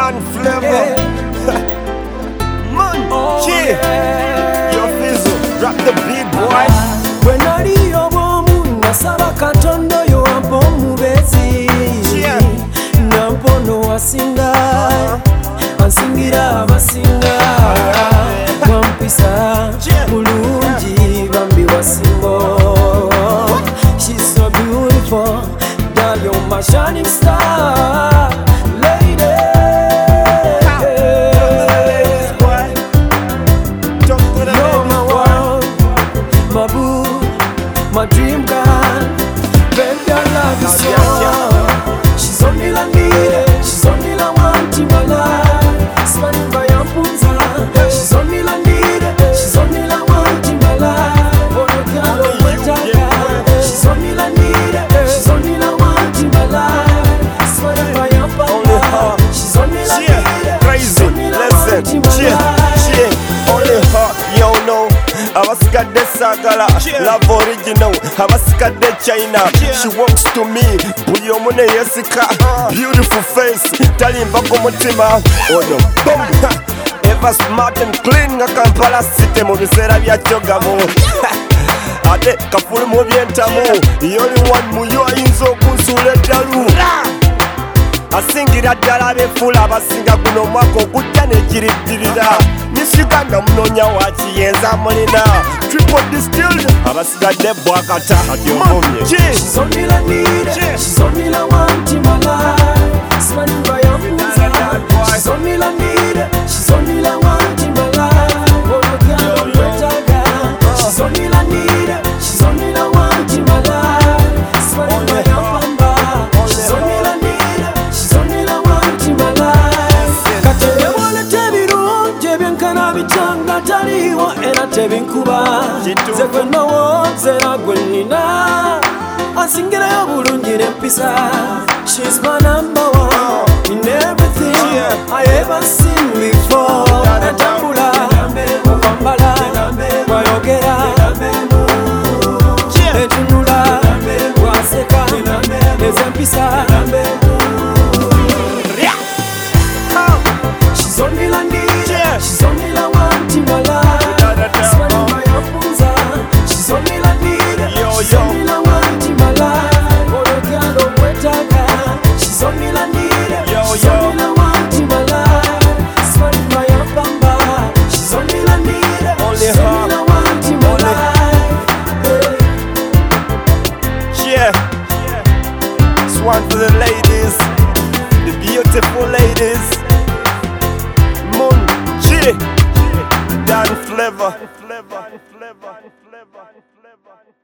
Dan Flavor. Man, Your Fizzle, drop the beat, boy. When I hear obomu nasaba Katonda oyo ampa omubezi nampono wasinga ansingira abasinga wampisa bulungi bambi wasingo. She's so beautiful, girl, you're my shining star, lady. You're my world, my boo, my dream girl. Baby, I love you so. She's only la need, she's only la want in my life. Spanish by Ampunza. She's only la need, she's only la want in my life. Oh, you can't wait again. She's only la need, she's only la want in my life. Spanish by Ampunza. She's only la need, she's only la want in my life. Only her, you know. Abasikade sagala, love original. Abasikade China, she walks to me. Buli omune yesika, beautiful face, talimba kumutima. Oh no, boom. Ever smart and clean nga Kampala city mu biseera bya kyogamu. Ate kafulu mu byentamu, yoli one mu yo ayinza okunsuula eddalu. Asingira ddala abeefula abasinga guno omwaka ogujja nekiriddirira. Miss Uganda munoonya wakiyenza mulina. Triple distilled abasigadde bwakata ati omumye. She's only la need, she's only la want in my life. Spanish by Ampunza. She's only la need, she's only la want in my life. Oh, you can't wait again. She's only la need, she's only la want in my life. Spanish by Ampunza. She's only la need, she's only la want in my life. Katonda waleta ebirungi ebyenkana bitanga taliwo era tebinkuba. Nze gwe ndowooza era gwe nnina ansingirayo bulungi n'empisa. She's my number one in everything I ever seen before. Entambula, okwambala, bw'ayogera, entunula, bw'aseka, ez'empisa. She's only la need, she's only la want in my life. Spanish by Ampunza. She's only la need, she's only la want in my life. Oh, you can't wait again. She's only la need, she's only la want in my life. Spanish by Ampunza. She's only la need, she's only la want in my life. Yeah, this one for the ladies, the beautiful ladies. Moon, Dan Flavor.